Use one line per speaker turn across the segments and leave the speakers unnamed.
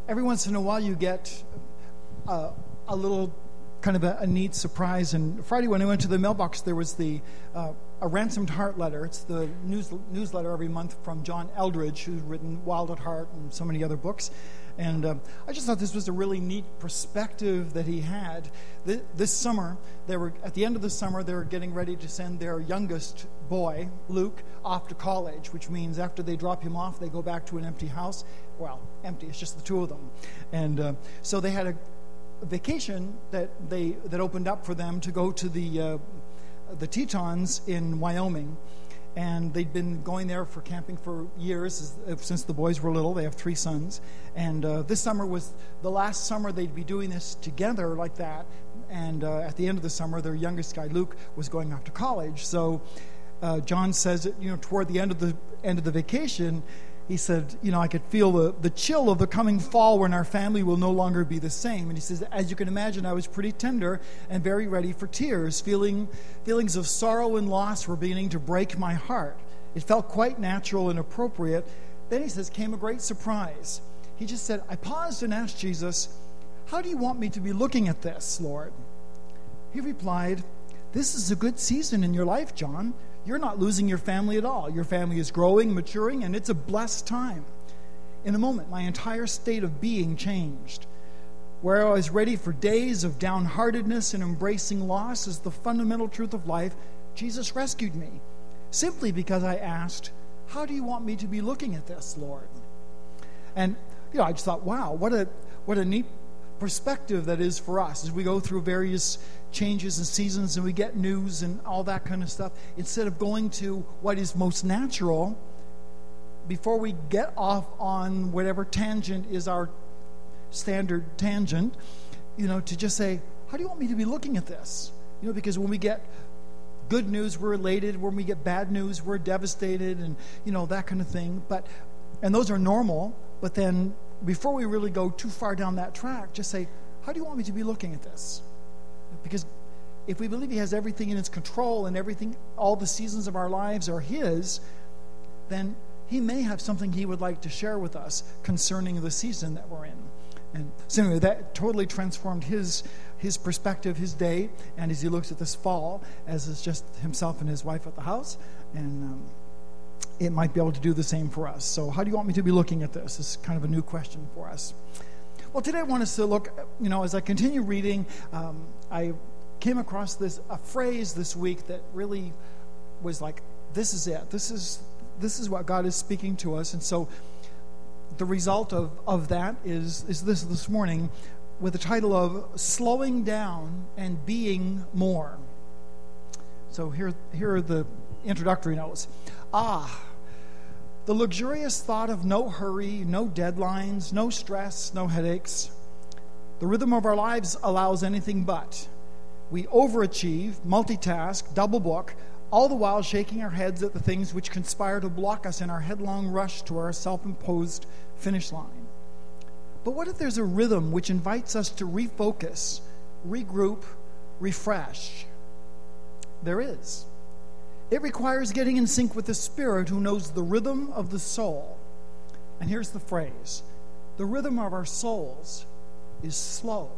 every once in a while you get a little kind of a neat surprise. And Friday when I went to the mailbox, there was a Ransomed Heart letter. It's the newsletter every month from John Eldridge, who's written Wild at Heart and so many other books. And I just thought this was a really neat perspective that he had. This summer, at the end of the summer, they were getting ready to send their youngest boy, Luke, off to college, which means after they drop him off, they go back to an empty house. Well, empty, it's just the two of them. And so they had a vacation that opened up for them to go to the Tetons in Wyoming. And they'd been going there for camping for years, since the boys were little. They have 3 sons. And this summer was the last summer they'd be doing this together like that. And at the end of the summer, their youngest guy, Luke, was going off to college. So John says that, toward the end of the vacation, he said, I could feel the chill of the coming fall when our family will no longer be the same. And he says, as you can imagine, I was pretty tender and very ready for tears. Feelings of sorrow and loss were beginning to break my heart. It felt quite natural and appropriate. Then he says, came a great surprise. He just said, I paused and asked Jesus, how do you want me to be looking at this, Lord? He replied, this is a good season in your life, John. You're not losing your family at all. Your family is growing, maturing, and it's a blessed time. In a moment, my entire state of being changed. Where I was ready for days of downheartedness and embracing loss as the fundamental truth of life, Jesus rescued me, simply because I asked, how do you want me to be looking at this, Lord? And, I just thought, wow, what a neat perspective that is for us as we go through various changes and seasons and we get news and all that kind of stuff. Instead of going to what is most natural, before we get off on whatever tangent is our standard tangent, to just say, how do you want me to be looking at this? Because when we get good news, we're elated. When we get bad news, we're devastated, and that kind of thing. And those are normal. But then before we really go too far down that track, just say, how do you want me to be looking at this? Because if we believe he has everything in his control and everything, all the seasons of our lives are his, then he may have something he would like to share with us concerning the season that we're in. And so anyway, that totally transformed his perspective, his day, and as he looks at this fall, as it's just himself and his wife at the house, and it might be able to do the same for us. So how do you want me to be looking at this? This is kind of a new question for us. Well, today I want us to look, as I continue reading, I came across a phrase this week that really was like, this is it. This is what God is speaking to us. And so the result of that is this morning with the title of Slowing Down and Being More. So here are the introductory notes. The luxurious thought of no hurry, no deadlines, no stress, no headaches. The rhythm of our lives allows anything but. We overachieve, multitask, double book, all the while shaking our heads at the things which conspire to block us in our headlong rush to our self-imposed finish line. But what if there's a rhythm which invites us to refocus, regroup, refresh? There is. It requires getting in sync with the Spirit who knows the rhythm of the soul. And here's the phrase: the rhythm of our souls is slow.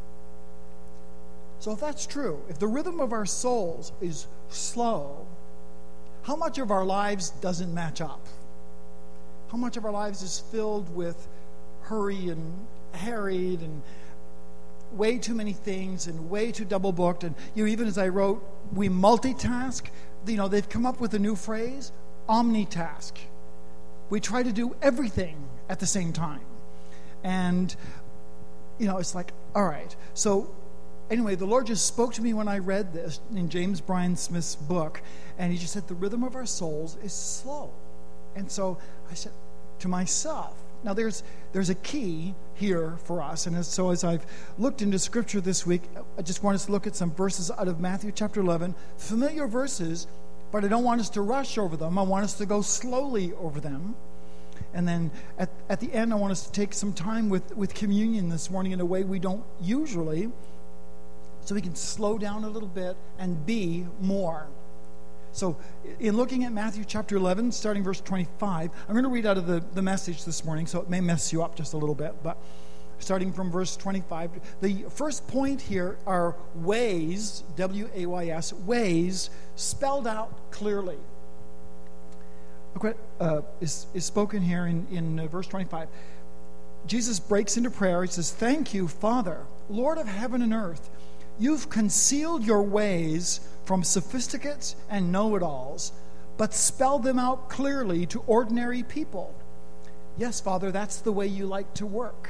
So if that's true, if the rhythm of our souls is slow, how much of our lives doesn't match up? How much of our lives is filled with hurry and harried and way too many things and way too double booked? And even as I wrote, we multitask. They've come up with a new phrase, omnitask. We try to do everything at the same time. And, it's like, all right. So anyway, the Lord just spoke to me when I read this in James Bryan Smith's book, and he just said, the rhythm of our souls is slow. And so I said to myself, now there's a key here for us. And so as I've looked into Scripture this week, I just want us to look at some verses out of Matthew chapter 11, familiar verses, but I don't want us to rush over them. I want us to go slowly over them. And then at the end, I want us to take some time with communion this morning in a way we don't usually, so we can slow down a little bit and be more. So in looking at Matthew chapter 11, starting verse 25, I'm going to read out of the message this morning, so it may mess you up just a little bit, but starting from verse 25, the first point here are ways, W-A-Y-S, ways spelled out clearly. Look what is spoken here in verse 25. Jesus breaks into prayer. He says, "Thank you, Father, Lord of heaven and earth. You've concealed your ways from sophisticates and know-it-alls, but spelled them out clearly to ordinary people." Yes, Father, that's the way you like to work.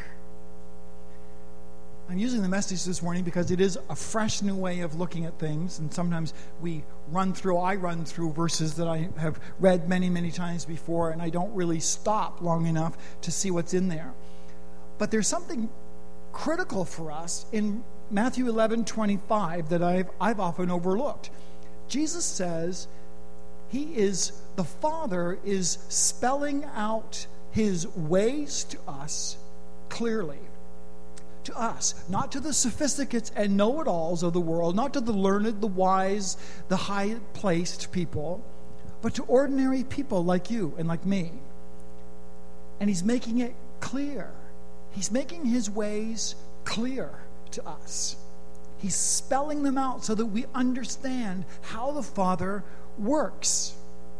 I'm using the message this morning because it is a fresh new way of looking at things, and sometimes I run through verses that I have read many, many times before, and I don't really stop long enough to see what's in there. But there's something critical for us in Matthew 11:25 that I've often overlooked. Jesus says the Father is spelling out his ways to us clearly. To us, not to the sophisticates and know-it-alls of the world, not to the learned, the wise, the high-placed people, but to ordinary people like you and like me. And he's making it clear. He's making his ways clear to us. He's spelling them out so that we understand how the Father works.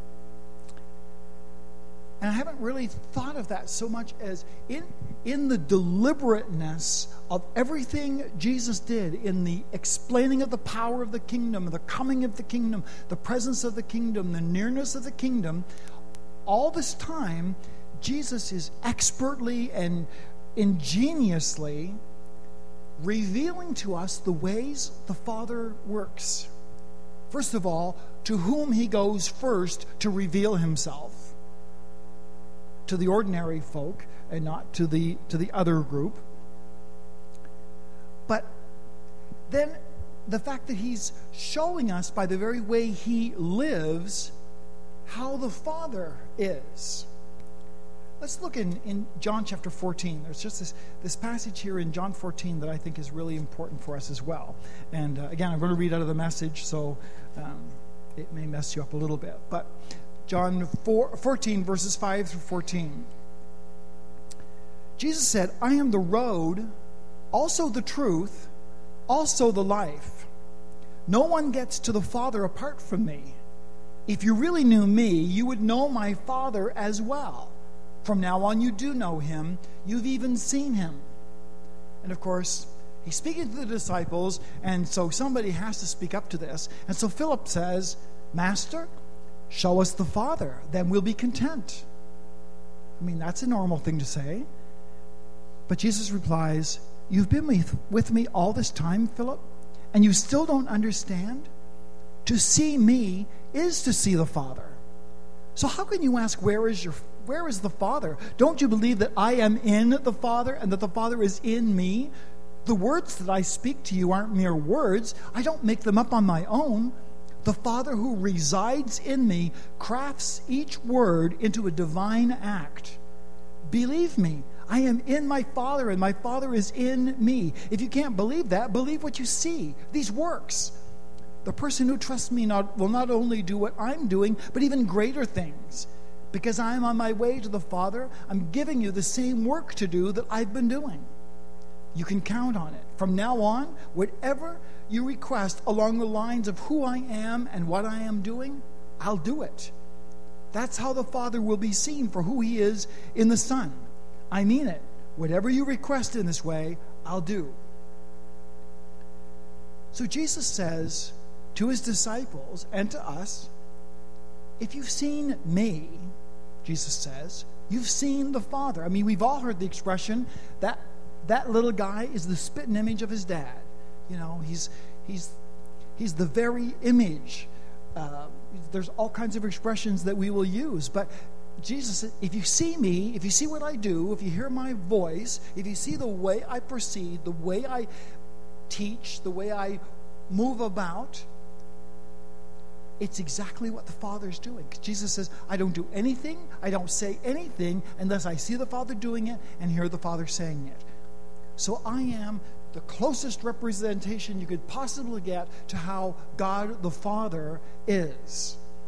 And I haven't really thought of that so much as in the deliberateness of everything Jesus did, in the explaining of the power of the kingdom, the coming of the kingdom, the presence of the kingdom, the nearness of the kingdom. All this time, Jesus is expertly and ingeniously revealing to us the ways the Father works. First of all, to whom he goes first to reveal himself. To the ordinary folk and not to the other group. But then the fact that he's showing us by the very way he lives how the Father is. Let's look in John chapter 14. There's just this passage here in John 14 that I think is really important for us as well. And again, I'm going to read out of the message, so it may mess you up a little bit. But John 14, verses 5 through 14. Jesus said, "I am the road, also the truth, also the life. No one gets to the Father apart from me. If you really knew me, you would know my Father as well. From now on, you do know him. You've even seen him." And of course, he's speaking to the disciples, and so somebody has to speak up to this. And so Philip says, "Master, show us the Father, then we'll be content." I mean, that's a normal thing to say. But Jesus replies, "You've been with me all this time, Philip, and you still don't understand? To see me is to see the Father. So how can you ask, where is the Father? Don't you believe that I am in the Father and that the Father is in me? The words that I speak to you aren't mere words. I don't make them up on my own. The Father who resides in me crafts each word into a divine act. Believe me, I am in my Father and my Father is in me. If you can't believe that, believe what you see, these works. The person who trusts me will not only do what I'm doing, but even greater things. Because I am on my way to the Father, I'm giving you the same work to do that I've been doing. You can count on it. From now on, whatever you request along the lines of who I am and what I am doing, I'll do it. That's how the Father will be seen for who he is in the Son. I mean it. Whatever you request in this way, I'll do." So Jesus says to his disciples and to us, if you've seen me, Jesus says, you've seen the Father. I mean, we've all heard the expression that little guy is the spitting image of his dad. You know, he's the very image. There's all kinds of expressions that we will use. But Jesus said, if you see me, if you see what I do, if you hear my voice, if you see the way I proceed, the way I teach, the way I move about, it's exactly what the Father's doing. Jesus says, I don't do anything, I don't say anything unless I see the Father doing it and hear the Father saying it. So I am the closest representation you could possibly get to how God the Father is.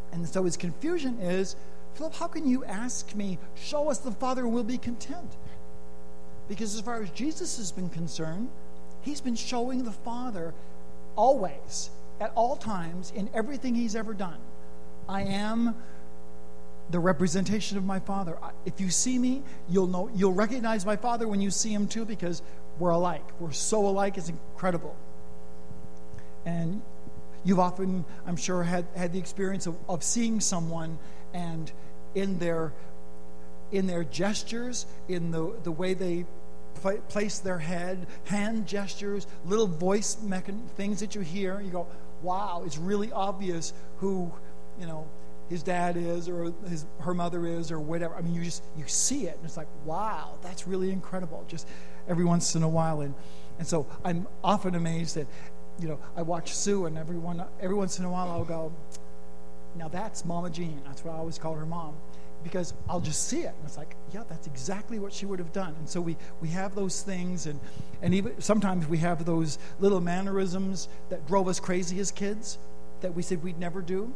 And so his confusion is, Philip, how can you ask me, show us the Father and we'll be content? Because as far as Jesus has been concerned, he's been showing the Father always, at all times, in everything he's ever done. I am the representation of my Father. If you see me, you'll recognize my Father when you see him too, because we're alike. We're so alike, it's incredible. And you've often, I'm sure, had the experience of seeing someone, and in their gestures, in the way they place their head, hand gestures, little voice things that you hear, you go, wow, it's really obvious who, his dad is, or her mother is, or whatever. I mean, you see it, and it's like, wow, that's really incredible, just every once in a while. And so I'm often amazed that, I watch Sue, and every once in a while I'll go, now that's Mama Jean. That's what I always call her mom, because I'll just see it, and it's like, yeah, that's exactly what she would have done. And so we have those things, and even sometimes we have those little mannerisms that drove us crazy as kids that we said we'd never do.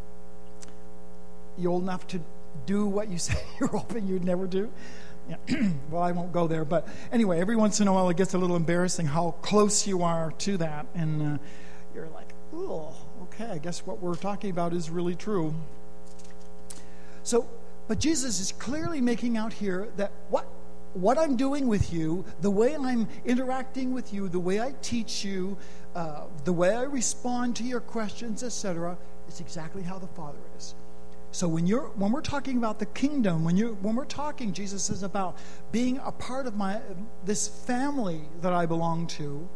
You old enough to do what you say you're hoping you'd never do? Yeah. Well, I won't go there. But anyway, every once in a while it gets a little embarrassing how close you are to that. And you're like, oh, okay, I guess what we're talking about is really true. But Jesus is clearly making out here that what I'm doing with you, the way I'm interacting with you, the way I teach you, the way I respond to your questions, etc., is exactly how the Father is. So when we're talking about the kingdom, when we're talking, Jesus says, about being a part of this family that I belong to,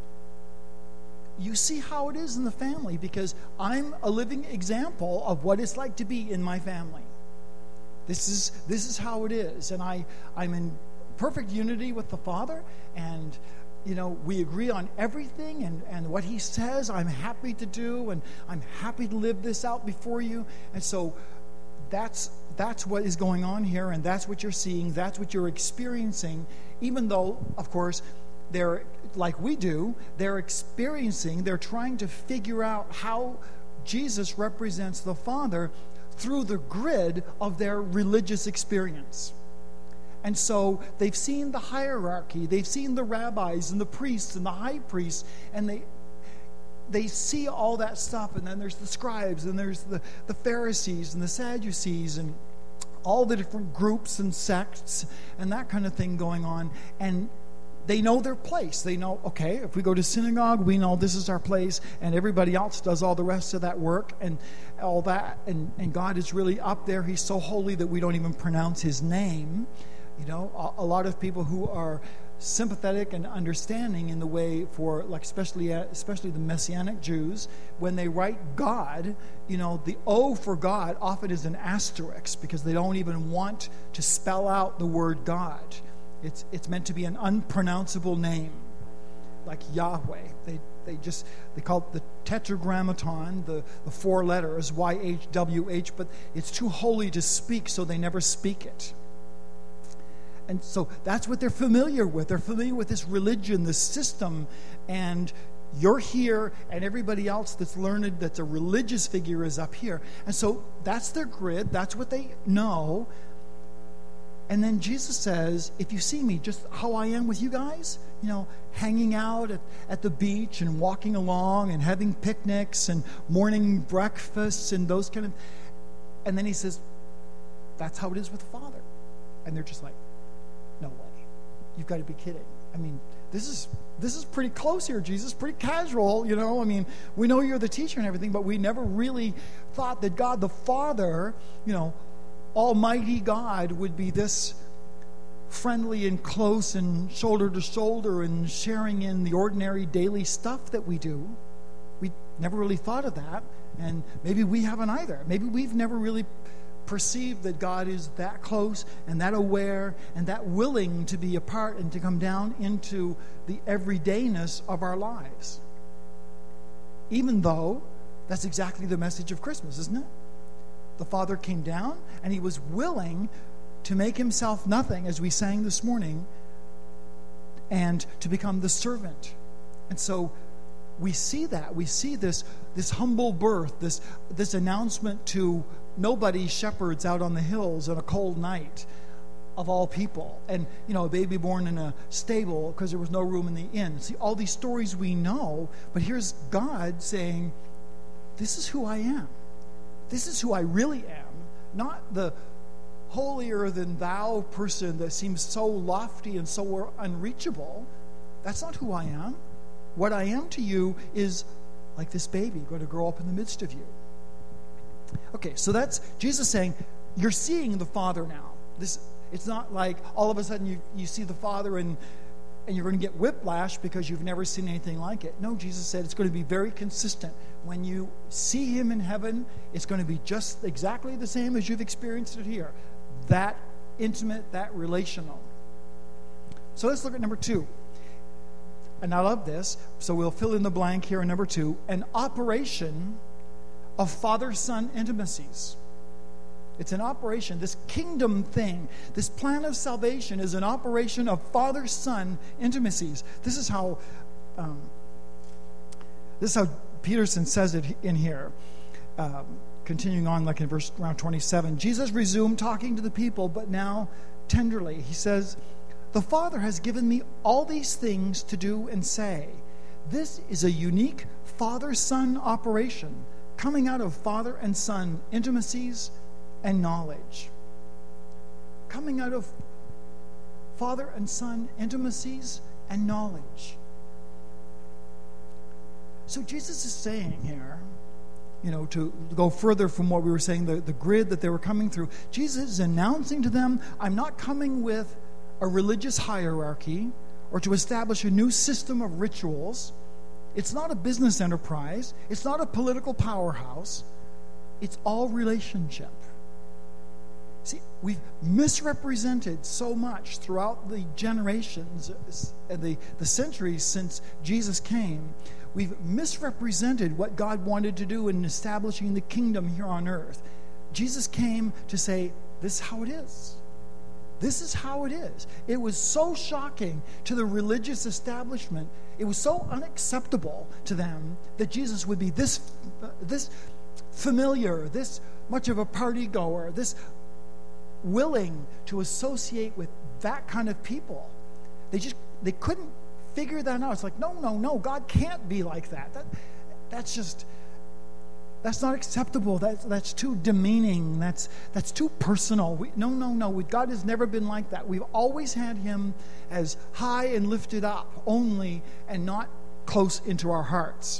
you see how it is in the family, because I'm a living example of what it's like to be in my family. This is how it is, and I'm in perfect unity with the Father, and we agree on everything, and what he says I'm happy to do, and I'm happy to live this out before you. And so that's what is going on here, and that's what you're seeing, that's what you're experiencing, even though, of course, they're like we do, they're trying to figure out how Jesus represents the Father through the grid of their religious experience. And so they've seen the hierarchy, they've seen the rabbis and the priests and the high priests, and they see all that stuff, and then there's the scribes, and there's the Pharisees and the Sadducees, and all the different groups and sects and that kind of thing going on. And they know their place. They know, okay, if we go to synagogue, we know this is our place, and everybody else does all the rest of that work and all that. And God is really up there. He's so holy that we don't even pronounce his name. A lot of people who are sympathetic and understanding in the way for, like, especially the Messianic Jews, when they write God, the O for God often is an asterisk, because they don't even want to spell out the word God. It's meant to be an unpronounceable name, like Yahweh. They call it the Tetragrammaton, the 4 letters, YHWH, but it's too holy to speak, so they never speak it. And so that's what they're familiar with. They're familiar with this religion, this system, and you're here, and everybody else that's learned, that's a religious figure, is up here. And so that's their grid. That's what they know. And then Jesus says, if you see me, just how I am with you guys, hanging out at the beach and walking along and having picnics and morning breakfasts and those kind of... And then he says, that's how it is with the Father. And they're just like, no way. You've got to be kidding. I mean, this is pretty close here, Jesus, pretty casual, I mean, we know you're the teacher and everything, but we never really thought that God the Father, Almighty God, would be this friendly and close and shoulder to shoulder and sharing in the ordinary daily stuff that we do. We never really thought of that, and maybe we haven't either. Maybe we've never really perceive that God is that close and that aware and that willing to be a part and to come down into the everydayness of our lives. Even though that's exactly the message of Christmas, isn't it? The Father came down and he was willing to make himself nothing, as we sang this morning, and to become the servant. And so we see that. We see this humble birth, this announcement to nobody shepherds out on the hills on a cold night of all people. And, a baby born in a stable because there was no room in the inn. See, all these stories we know, but here's God saying, this is who I am. This is who I really am. Not the holier than thou person that seems so lofty and so unreachable. That's not who I am. What I am to you is like this baby going to grow up in the midst of you. Okay, so that's Jesus saying, you're seeing the Father now. It's not like all of a sudden you see the Father and you're going to get whiplash because you've never seen anything like it. No, Jesus said it's going to be very consistent. When you see him in heaven, it's going to be just exactly the same as you've experienced it here. That intimate, that relational. So let's look at number 2. And I love this, so we'll fill in the blank here in number 2. An operation of father-son intimacies. It's an operation. This kingdom thing, this plan of salvation is an operation of father-son intimacies. This is how Peterson says it in here. Continuing on, like in verse around 27, Jesus resumed talking to the people, but now tenderly. He says, "The Father has given me all these things to do and say." This is a unique father-son operation coming out of father and son intimacies and knowledge. Coming out of father and son intimacies and knowledge. So Jesus is saying here, to go further from what we were saying, the grid that they were coming through, Jesus is announcing to them, I'm not coming with a religious hierarchy or to establish a new system of rituals. It's not a business enterprise. It's not a political powerhouse. It's all relationship. See, we've misrepresented so much throughout the generations and the centuries since Jesus came. We've misrepresented what God wanted to do in establishing the kingdom here on earth. Jesus came to say, this is how it is. This is how it is. It was so shocking to the religious establishment. It was so unacceptable to them that Jesus would be this familiar, this much of a party goer, this willing to associate with that kind of people. They couldn't figure that out. It's like, no, God can't be like that. That's not acceptable. That's too demeaning. That's too personal. No. God has never been like that. We've always had him as high and lifted up only and not close into our hearts.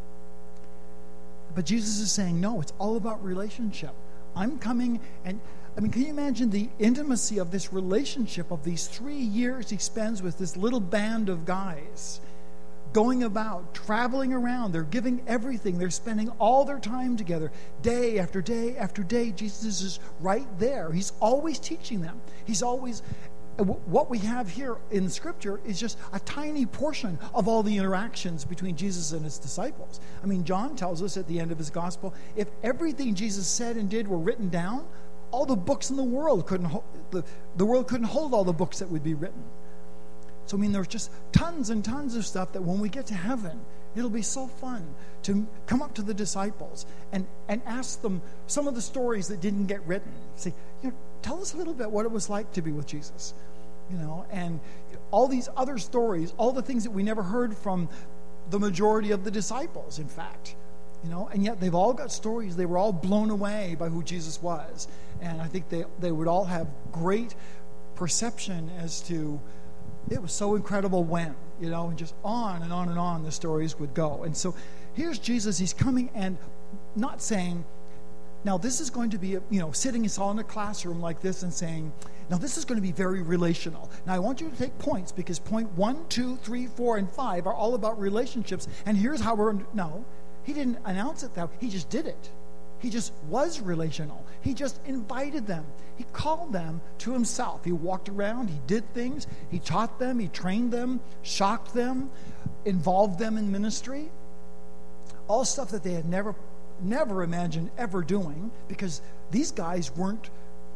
But Jesus is saying, no, it's all about relationship. I'm coming and can you imagine the intimacy of this relationship of these 3 years he spends with this little band of guys, going about, traveling around. They're giving everything. They're spending all their time together, day after day after day. Jesus is right there. He's always teaching them. What we have here in Scripture is just a tiny portion of all the interactions between Jesus and his disciples. John tells us at the end of his gospel, if everything Jesus said and did were written down, all the books in the world the world couldn't hold all the books that would be written. So there's just tons and tons of stuff that when we get to heaven, it'll be so fun to come up to the disciples and ask them some of the stories that didn't get written. Say, tell us a little bit what it was like to be with Jesus, and all these other stories, all the things that we never heard from the majority of the disciples, in fact. And yet they've all got stories. They were all blown away by who Jesus was. And I think they would all have great perception as to, it was so incredible when, and just on and on and on the stories would go. And so here's Jesus. He's coming and not saying, now this is going to be, sitting us all in a classroom like this and saying, now this is going to be very relational. Now I want you to take points because point 1, 2, 3, 4, and 5 are all about relationships. And here's how no. He didn't announce it that way. He just did it. He just was relational. He just invited them. He called them to himself. He walked around. He did things. He taught them. He trained them, shocked them, involved them in ministry. All stuff that they had never imagined ever doing, because these guys weren't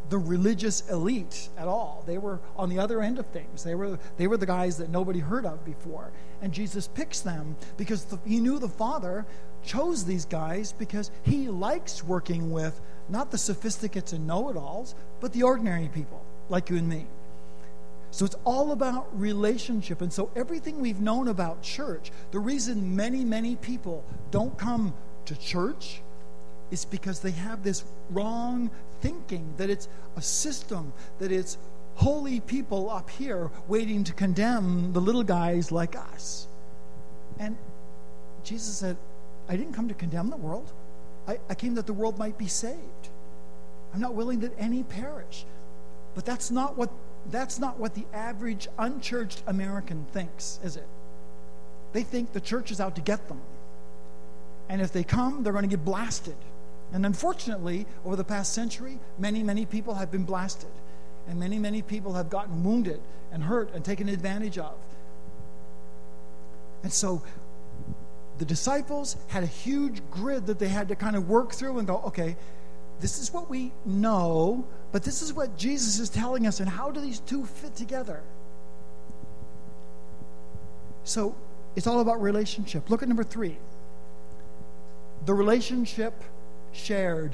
the religious elite at all. They were on the other end of things. They were the guys that nobody heard of before. And Jesus picks them because he knew the Father chose these guys because he likes working with not the sophisticates and know-it-alls, but the ordinary people like you and me. So it's all about relationship. And so everything we've known about church, the reason many, many people don't come to church is because they have this wrong thinking that it's a system, that it's holy people up here waiting to condemn the little guys like us. And Jesus said, I didn't come to condemn the world. I came that the world might be saved. I'm not willing that any perish. But that's not what the average unchurched American thinks, is it? They think the church is out to get them. And if they come, they're going to get blasted. And unfortunately, over the past century, many, many people have been blasted. And many, many people have gotten wounded and hurt and taken advantage of. And so the disciples had a huge grid that they had to kind of work through and go, okay, this is what we know, but this is what Jesus is telling us, and how do these two fit together? So it's all about relationship. Look at number 3. The relationship shared.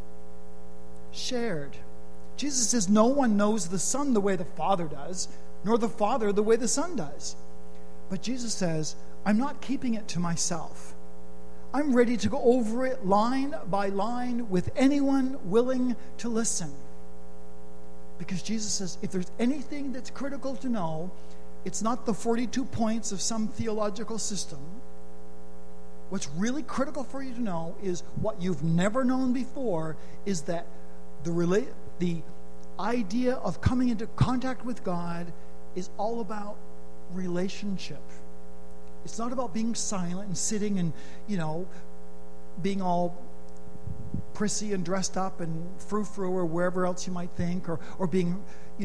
Shared. Jesus says no one knows the Son the way the Father does, nor the Father the way the Son does. But Jesus says, I'm not keeping it to myself. I'm ready to go over it line by line with anyone willing to listen. Because Jesus says, if there's anything that's critical to know, it's not the 42 points of some theological system. What's really critical for you to know is what you've never known before, is that the idea of coming into contact with God is all about relationship. It's not about being silent and sitting and, being all prissy and dressed up and frou-frou or wherever else you might think, or being,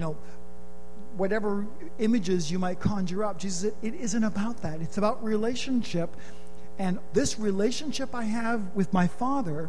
whatever images you might conjure up. Jesus said, it isn't about that. It's about relationship. And this relationship I have with my Father,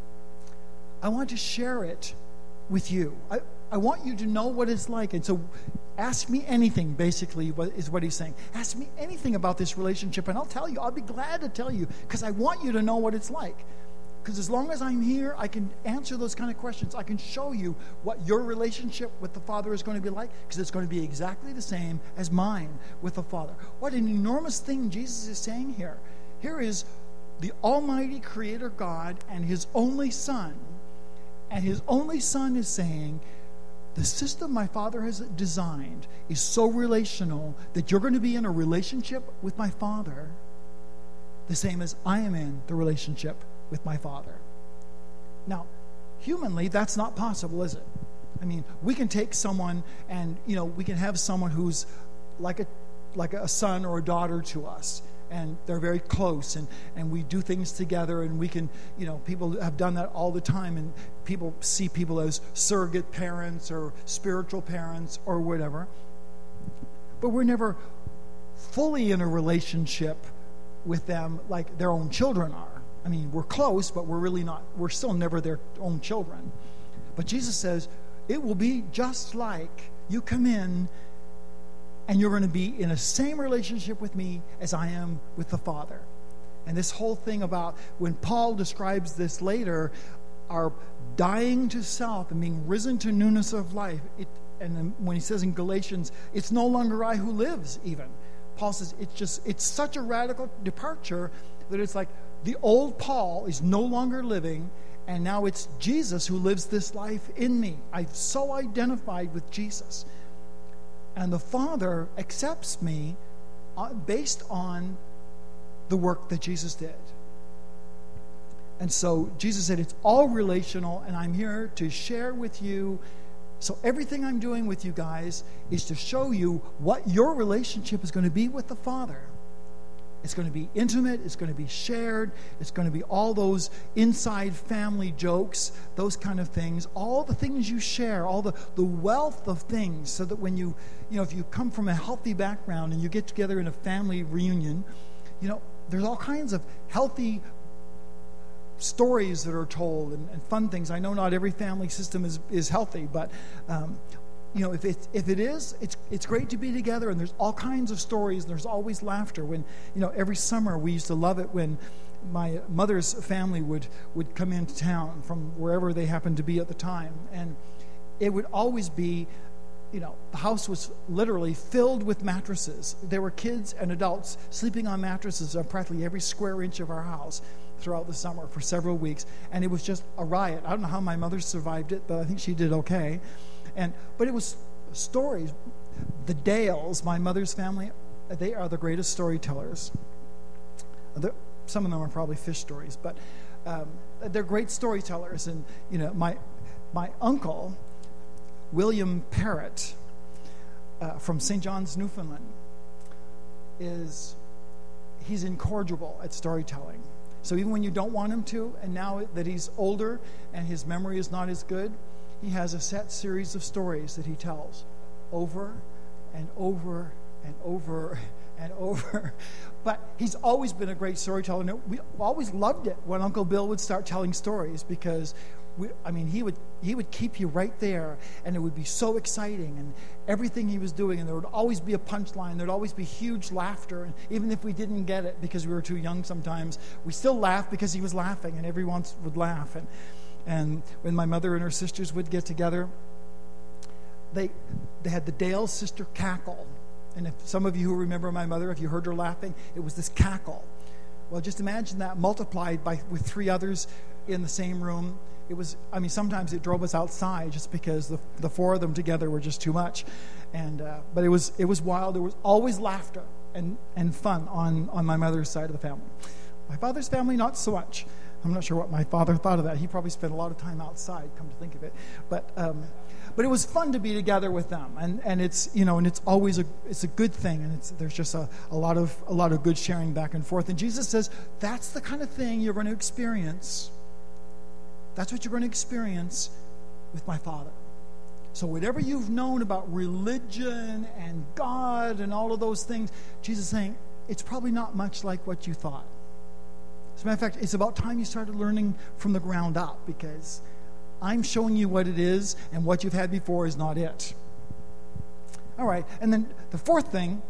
I want to share it with you. I want you to know what it's like. And so ask me anything, basically, is what he's saying. Ask me anything about this relationship, and I'll tell you. I'll be glad to tell you, because I want you to know what it's like. Because as long as I'm here, I can answer those kind of questions. I can show you what your relationship with the Father is going to be like, because it's going to be exactly the same as mine with the Father. What an enormous thing Jesus is saying here. Here is the Almighty Creator God and His only Son. And His only Son is saying, the system my Father has designed is so relational that you're going to be in a relationship with my Father the same as I am in the relationship with my Father. Now, humanly, that's not possible, is it? I mean, we can take someone and, we can have someone who's like a son or a daughter to us, and they're very close, and we do things together, and we can, people have done that all the time, and people see people as surrogate parents or spiritual parents or whatever. But we're never fully in a relationship with them like their own children are. I mean, we're close, but we're still never their own children. But Jesus says, it will be just like you come in and you're going to be in the same relationship with me as I am with the Father. And this whole thing about when Paul describes this later, our dying to self and being risen to newness of life, and then when he says in Galatians, it's no longer I who lives even. Paul says it's such a radical departure that it's like the old Paul is no longer living, and now it's Jesus who lives this life in me. I've so identified with Jesus. And the Father accepts me based on the work that Jesus did. And so Jesus said it's all relational, and I'm here to share with you. So everything I'm doing with you guys is to show you what your relationship is going to be with the Father. It's going to be intimate. It's going to be shared. It's going to be all those inside family jokes, those kind of things, all the things you share, all the wealth of things, so that when if you come from a healthy background and you get together in a family reunion, there's all kinds of healthy stories that are told and fun things. I know not every family system is healthy, but if it is, it's great to be together, and there's all kinds of stories, and there's always laughter. When every summer we used to love it when my mother's family would come into town from wherever they happened to be at the time, and it would always be, the house was literally filled with mattresses. There were kids and adults sleeping on mattresses on practically every square inch of our house throughout the summer for several weeks, and it was just a riot. I don't know how my mother survived it, but I think she did okay. But it was stories. The Dales, my mother's family, they are the greatest storytellers. Some of them are probably fish stories, but they're great storytellers. And my uncle, William Parrott, from St. John's, Newfoundland, he's incorrigible at storytelling. So even when you don't want him to, and now that he's older and his memory is not as good, he has a set series of stories that he tells over and over and over and over. But he's always been a great storyteller. And we always loved it when Uncle Bill would start telling stories, because he would keep you right there, and it would be so exciting, and everything he was doing, and there would always be a punchline. There'd always be huge laughter, and even if we didn't get it because we were too young sometimes, we still laughed because he was laughing, and everyone would laugh. And when my mother and her sisters would get together, they had the Dale sister cackle. And if some of you who remember my mother, if you heard her laughing, it was this cackle. Well, just imagine that multiplied with three others in the same room. It was, sometimes it drove us outside just because the four of them together were just too much. But it was wild. There was always laughter and fun on my mother's side of the family. My father's family, not so much. I'm not sure what my father thought of that. He probably spent a lot of time outside, come to think of it. But it was fun to be together with them, and it's and it's always a good thing, and there's just a lot of good sharing back and forth. And Jesus says that's the kind of thing you're going to experience. That's what you're going to experience with my Father. So whatever you've known about religion and God and all of those things, Jesus is saying it's probably not much like what you thought. As a matter of fact, it's about time you started learning from the ground up, because I'm showing you what it is, and what you've had before is not it. All right, and then the fourth thing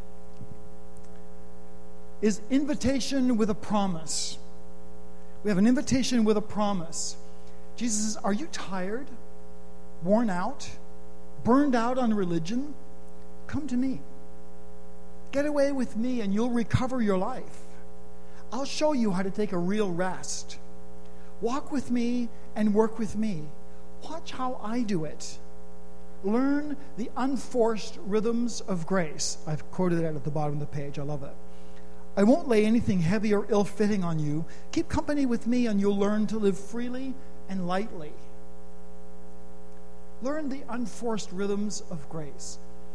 is invitation with a promise. We have an invitation with a promise. Jesus says, are you tired, worn out, burned out on religion? Come to me. Get away with me, and you'll recover your life. I'll show you how to take a real rest. Walk with me and work with me. Watch how I do it. Learn the unforced rhythms of grace. I've quoted that at the bottom of the page. I love it. I won't lay anything heavy or ill-fitting on you. Keep company with me, and you'll learn to live freely and lightly. Learn the unforced rhythms of grace.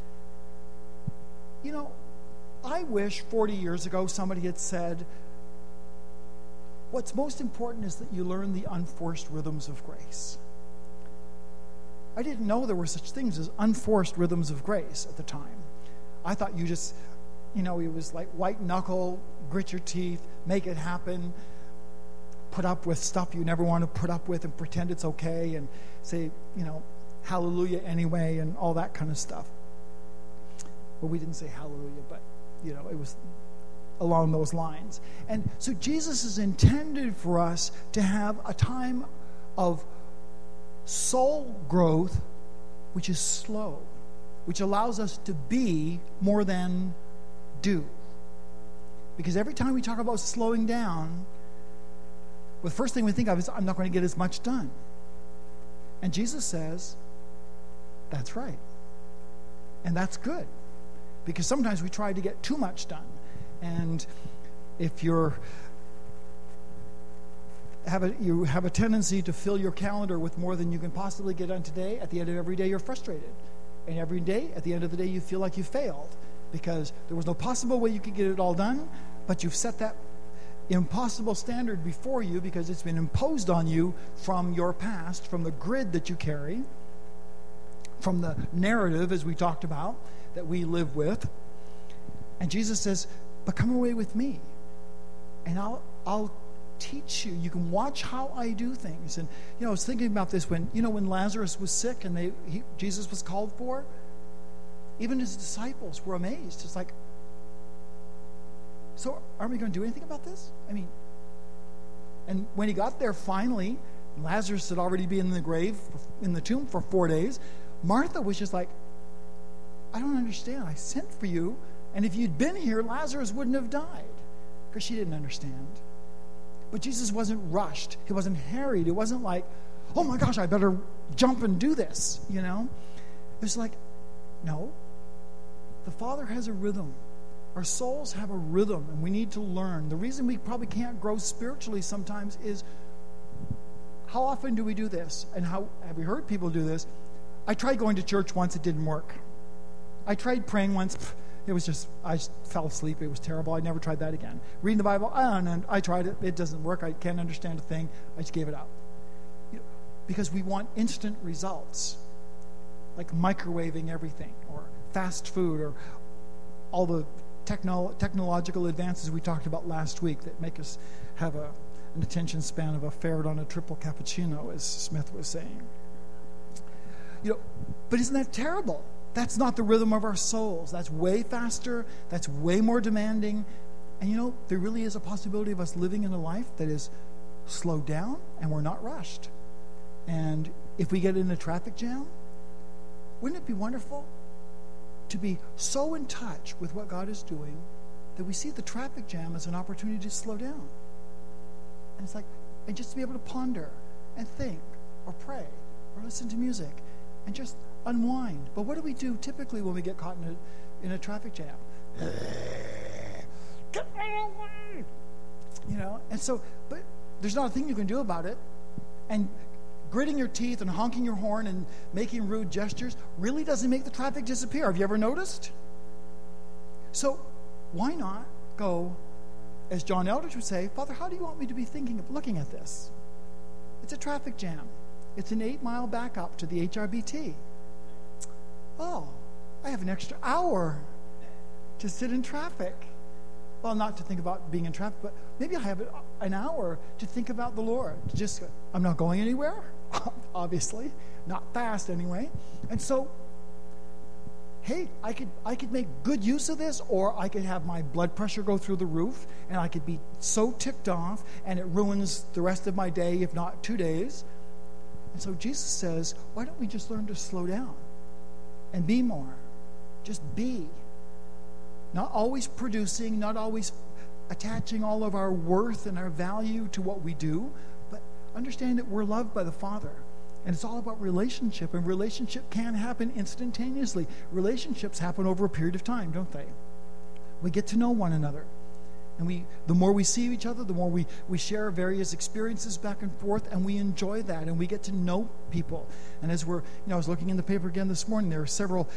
I wish 40 years ago somebody had said, what's most important is that you learn the unforced rhythms of grace. I didn't know there were such things as unforced rhythms of grace at the time. I thought you just, it was like white knuckle, grit your teeth, make it happen, put up with stuff you never want to put up with and pretend it's okay and say, hallelujah anyway and all that kind of stuff. Well, we didn't say hallelujah, but, it was along those lines. And so Jesus is intended for us to have a time of soul growth, which is slow, which allows us to be more than do. Because every time we talk about slowing down, the first thing we think of is, I'm not going to get as much done. And Jesus says, that's right. And that's good. Because sometimes we try to get too much done. And if you have a tendency to fill your calendar with more than you can possibly get done today, at the end of every day you're frustrated. And every day, at the end of the day, you feel like you failed because there was no possible way you could get it all done, but you've set that impossible standard before you because it's been imposed on you from your past, from the grid that you carry, from the narrative, as we talked about, that we live with. And Jesus says, but come away with me, and I'll teach you. You can watch how I do things. And, I was thinking about this when Lazarus was sick and Jesus was called for, even his disciples were amazed. It's like, so aren't we going to do anything about this? And when he got there finally, Lazarus had already been in the grave, in the tomb for 4 days. Martha was just like, I don't understand. I sent for you, and if you'd been here, Lazarus wouldn't have died. Because she didn't understand. But Jesus wasn't rushed. He wasn't harried. It wasn't like, oh my gosh, I better jump and do this, It was like, no. The Father has a rhythm. Our souls have a rhythm, and we need to learn. The reason we probably can't grow spiritually sometimes is, how often do we do this? And how have we heard people do this? I tried going to church once, it didn't work. I tried praying once, it was just, I fell asleep, it was terrible. I never tried that again. Reading the Bible, I tried it, it doesn't work, I can't understand a thing, I just gave it up. Because we want instant results, like microwaving everything, or fast food, or all the technological advances we talked about last week that make us have an attention span of a ferret on a triple cappuccino, as Smith was saying. But isn't that terrible? That's not the rhythm of our souls. That's way faster. That's way more demanding. And there really is a possibility of us living in a life that is slowed down and we're not rushed. And if we get in a traffic jam, wouldn't it be wonderful to be so in touch with what God is doing that we see the traffic jam as an opportunity to slow down? And it's like, and just to be able to ponder and think or pray or listen to music and just unwind. But what do we do typically when we get caught in a traffic jam? Get out of the way! And so, but there's not a thing you can do about it. And gritting your teeth and honking your horn and making rude gestures really doesn't make the traffic disappear. Have you ever noticed? So why not go, as John Eldridge would say, Father, how do you want me to be thinking of looking at this? It's a traffic jam. It's an 8-mile backup to the HRBT. Oh, I have an extra hour to sit in traffic. Well, not to think about being in traffic, but maybe I have an hour to think about the Lord. I'm not going anywhere, obviously, not fast anyway. And so, hey, I could make good use of this, or I could have my blood pressure go through the roof, and I could be so ticked off, and it ruins the rest of my day, if not 2 days. And so Jesus says, why don't we just learn to slow down and be more? Just be. Not always producing, not always attaching all of our worth and our value to what we do, but understanding that we're loved by the Father. And it's all about relationship, and relationship can happen instantaneously. Relationships happen over a period of time, don't they? We get to know one another. And the more we see each other, the more we share various experiences back and forth, and we enjoy that, and we get to know people. And as I was looking in the paper again this morning, there are several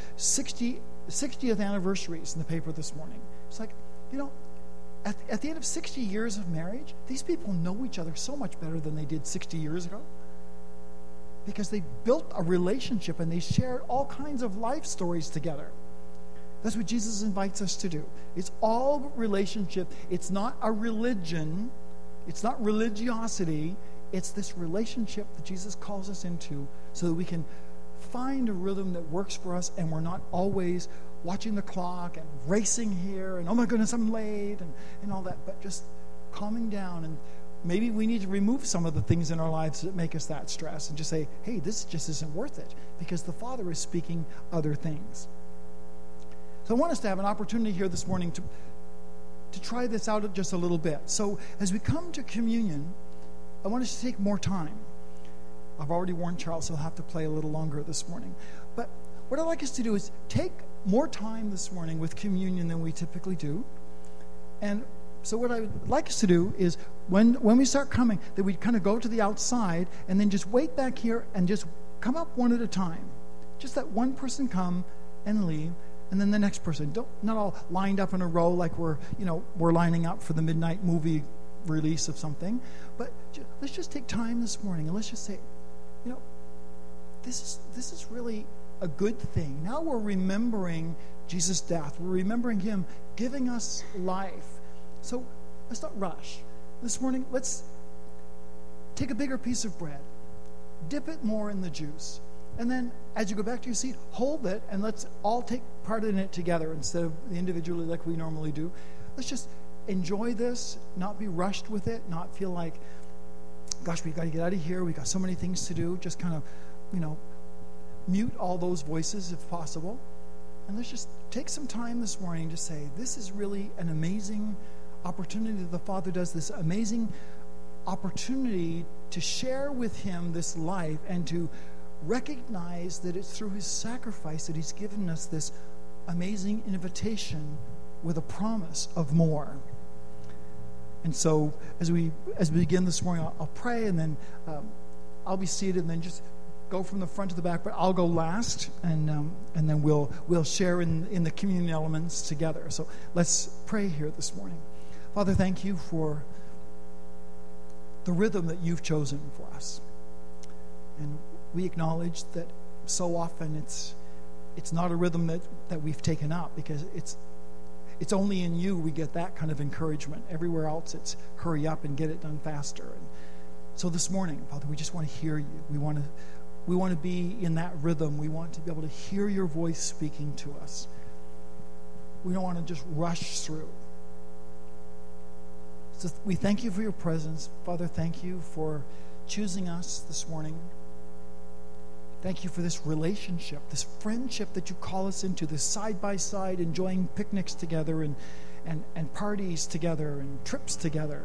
60th anniversaries in the paper this morning. It's like, at the end of 60 years of marriage, these people know each other so much better than they did 60 years ago. Because they built a relationship and they shared all kinds of life stories together. That's what Jesus invites us to do. It's all relationship. It's not a religion. It's not religiosity. It's this relationship that Jesus calls us into so that we can find a rhythm that works for us, and we're not always watching the clock and racing here and, oh my goodness, I'm late and all that, but just calming down. And maybe we need to remove some of the things in our lives that make us that stressed and just say, hey, this just isn't worth it, because the Father is speaking other things. So I want us to have an opportunity here this morning to try this out just a little bit. So as we come to communion, I want us to take more time. I've already warned Charles he'll have to play a little longer this morning. But what I'd like us to do is take more time this morning with communion than we typically do. And so what I would like us to do is when we start coming, that we kind of go to the outside and then just wait back here and just come up one at a time. Just let one person come and leave, and then the next person. Not all lined up in a row like we're lining up for the midnight movie release of something. But let's just take time this morning and let's just say, this is really a good thing. Now we're remembering Jesus' death. We're remembering him giving us life. So let's not rush. This morning, let's take a bigger piece of bread, dip it more in the juice, and then as you go back to your seat, hold it, and let's all take part in it together instead of individually like we normally do. Let's just enjoy this, not be rushed with it, not feel like, gosh, we've got to get out of here, we've got so many things to do. Just kind of, mute all those voices if possible. And let's just take some time this morning to say, this is really an amazing opportunity that the Father does, this amazing opportunity to share with him this life and to recognize that it's through his sacrifice that he's given us this amazing invitation with a promise of more. And so as we begin this morning, I'll pray, and then I'll be seated, and then just go from the front to the back, but I'll go last, and then we'll share in the communion elements together. So let's pray here this morning. Father, thank you for the rhythm that you've chosen for us. And we acknowledge that so often it's not a rhythm that we've taken up, because it's only in you we get that kind of encouragement. Everywhere else it's hurry up and get it done faster. And so this morning, Father, we just want to hear you. We want to be in that rhythm. We want to be able to hear your voice speaking to us. We don't want to just rush through. So we thank you for your presence. Father, thank you for choosing us this morning. Thank you for this relationship, this friendship that you call us into, this side-by-side enjoying picnics together and parties together and trips together.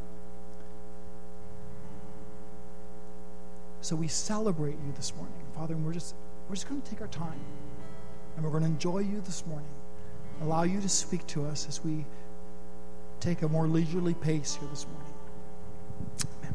So we celebrate you this morning, Father, and we're just going to take our time, and we're going to enjoy you this morning, allow you to speak to us as we take a more leisurely pace here this morning. Amen.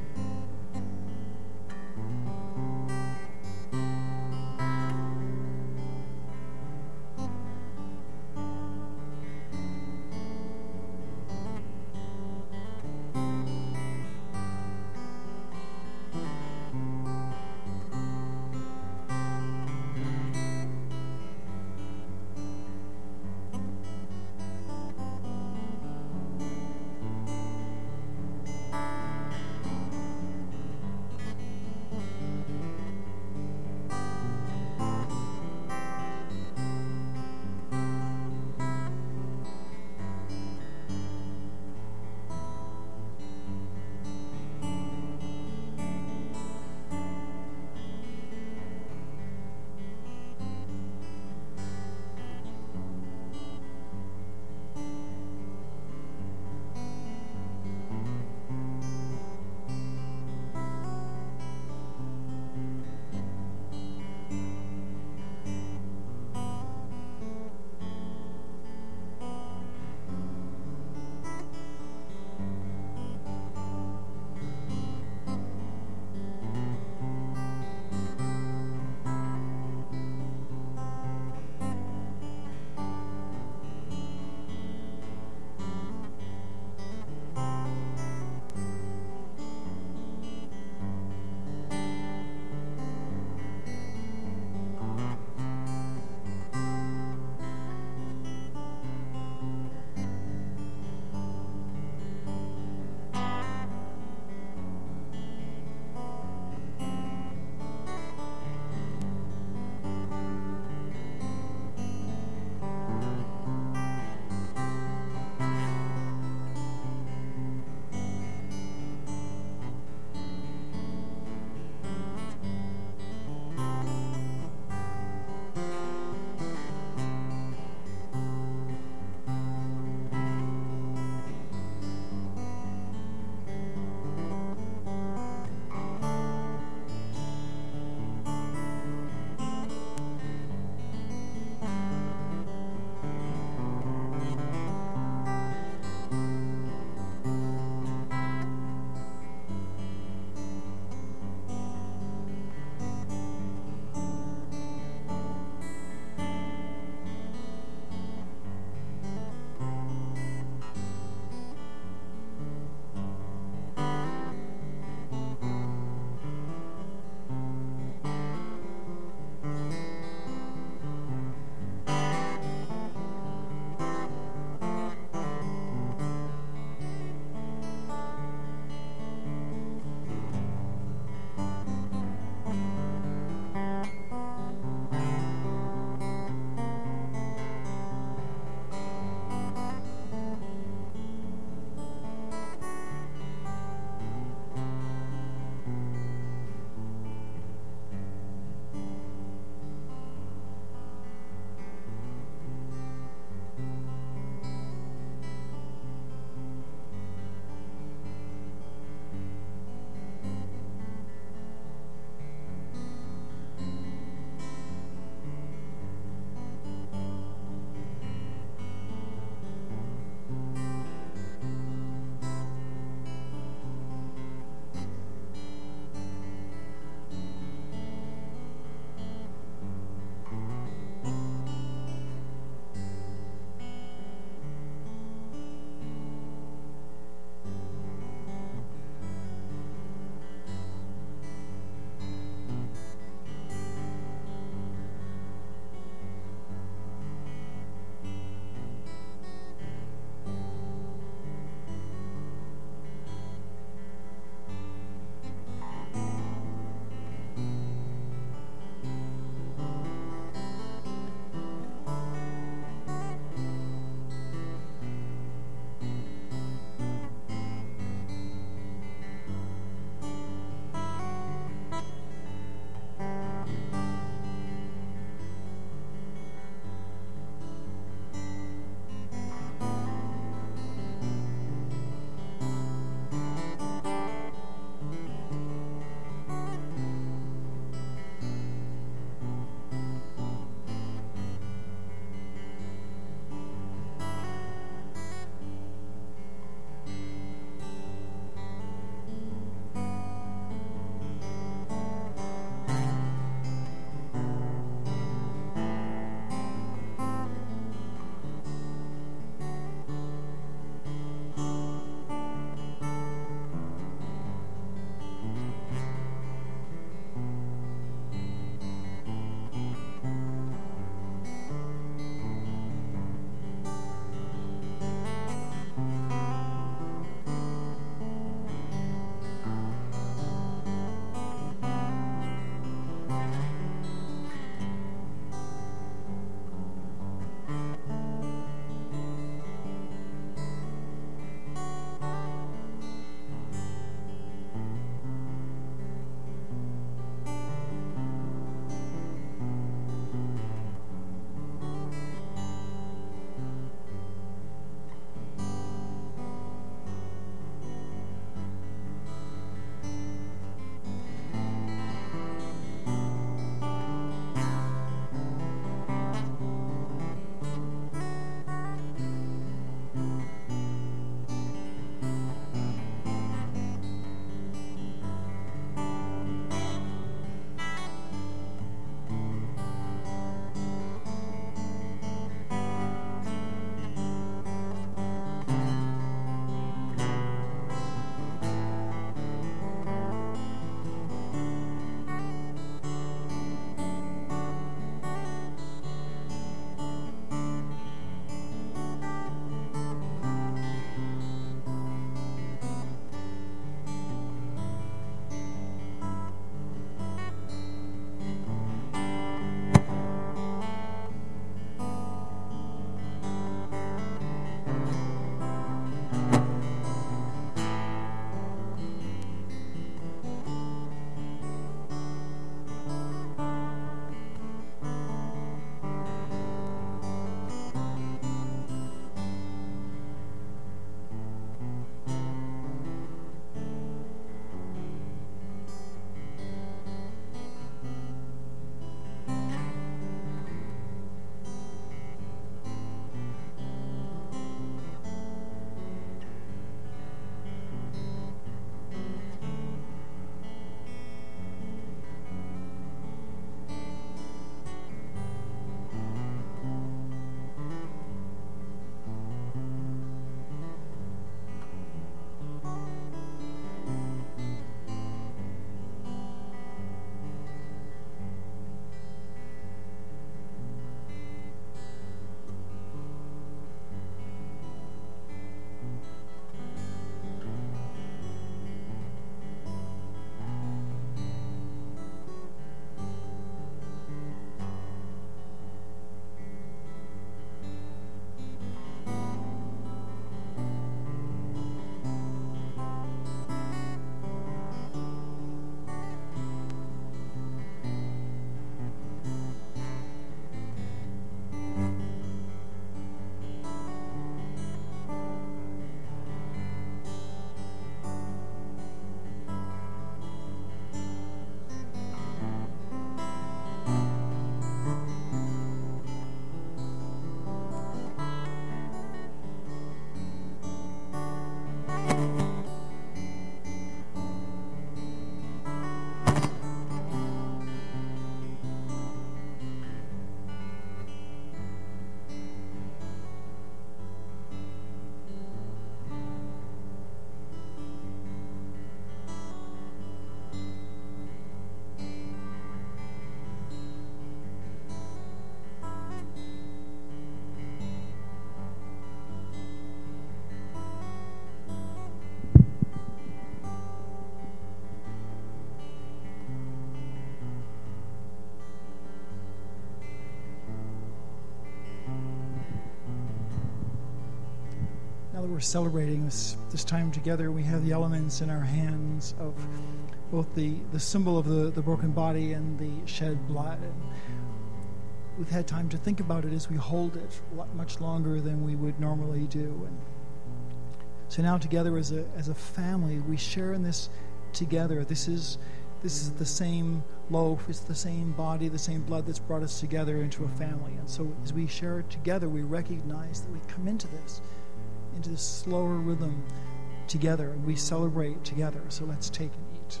Father, we're celebrating this time together. We have the elements in our hands of both the symbol of the broken body and the shed blood. And we've had time to think about it as we hold it much longer than we would normally do. And so now together as a family, we share in this together. This is the same loaf, it's the same body, the same blood that's brought us together into a family. And so as we share it together, we recognize that we come into this slower rhythm together, and we celebrate together. So let's take and eat.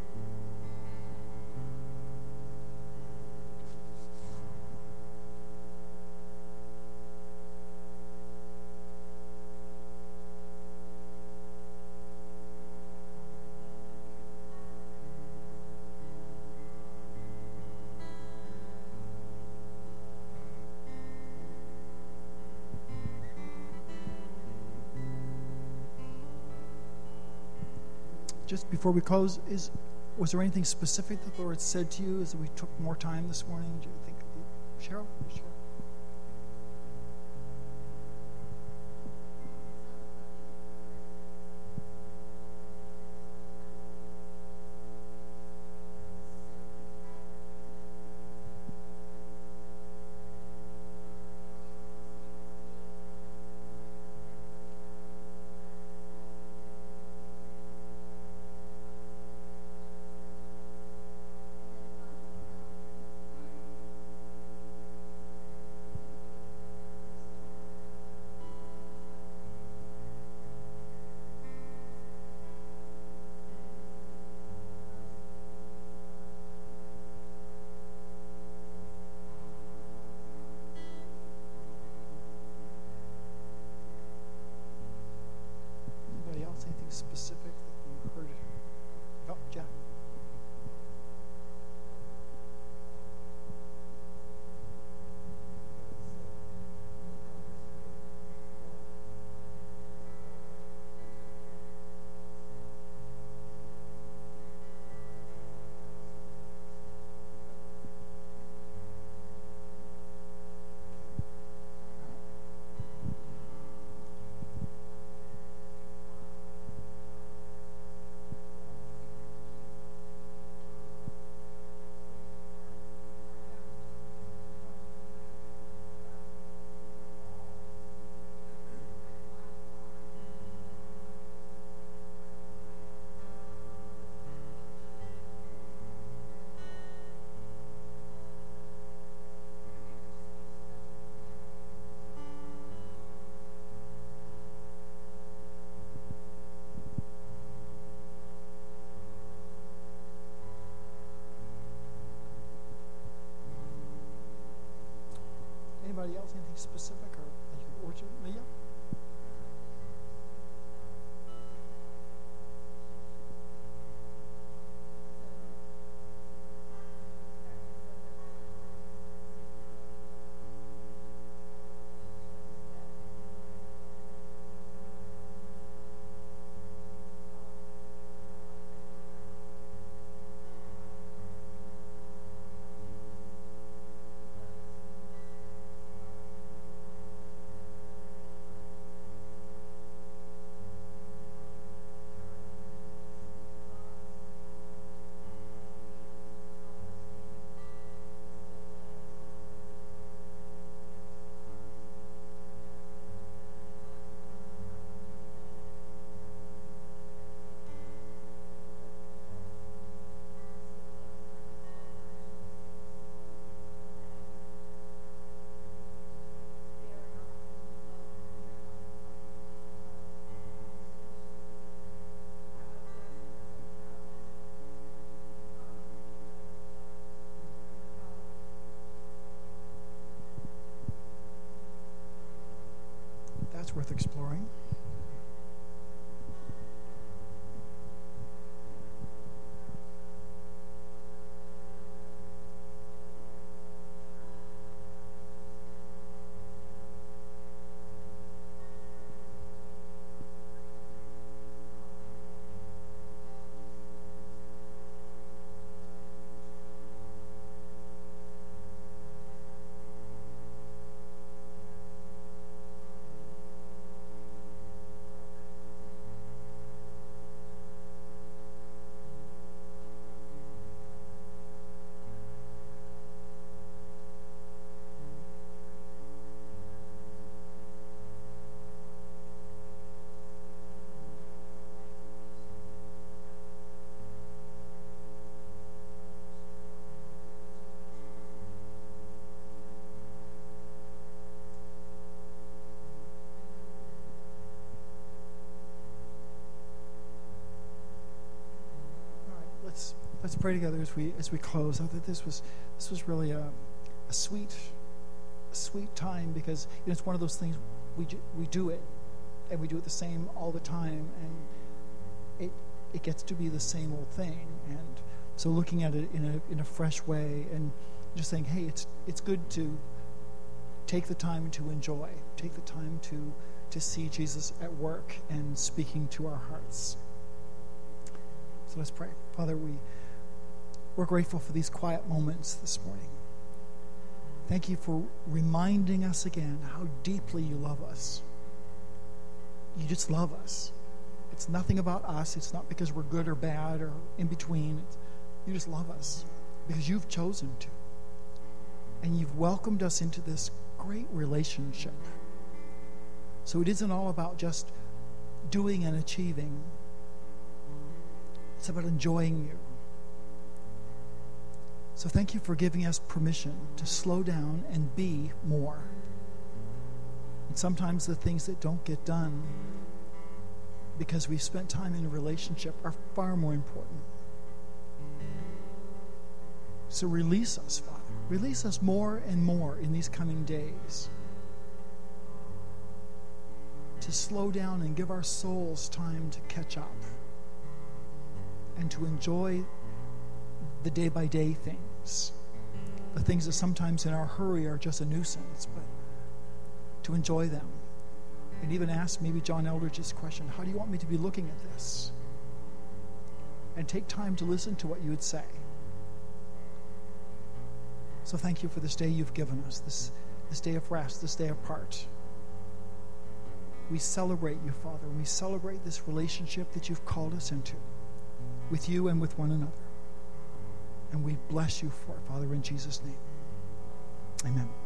Just before we close, was there anything specific that the Lord said to you as we took more time this morning? Do you think, Cheryl? Sure. Anything specific that you heard? Oh, Jack. Anybody else? Anything specific or urgent? Leah? That's worth exploring. Let's pray together as we close. I thought this was really a sweet time, because it's one of those things we do it, and we do it the same all the time, and it gets to be the same old thing. And so looking at it in a fresh way, and just saying, hey, it's good to take the time to enjoy, take the time to see Jesus at work and speaking to our hearts. So let's pray. Father, we're grateful for these quiet moments this morning. Thank you for reminding us again how deeply you love us. You just love us. It's nothing about us. It's not because we're good or bad or in between. You just love us because you've chosen to. And you've welcomed us into this great relationship. So it isn't all about just doing and achieving. It's about enjoying you. So thank you for giving us permission to slow down and be more. And sometimes the things that don't get done because we've spent time in a relationship are far more important. So release us, Father. Release us more and more in these coming days to slow down and give our souls time to catch up and to enjoy the day-by-day things, the things that sometimes in our hurry are just a nuisance, but to enjoy them. And even ask maybe John Eldridge's question, how do you want me to be looking at this? And take time to listen to what you would say. So thank you for this day you've given us, this day of rest, this day apart. We celebrate you, Father, and we celebrate this relationship that you've called us into with you and with one another. And we bless you for it, Father, in Jesus' name. Amen.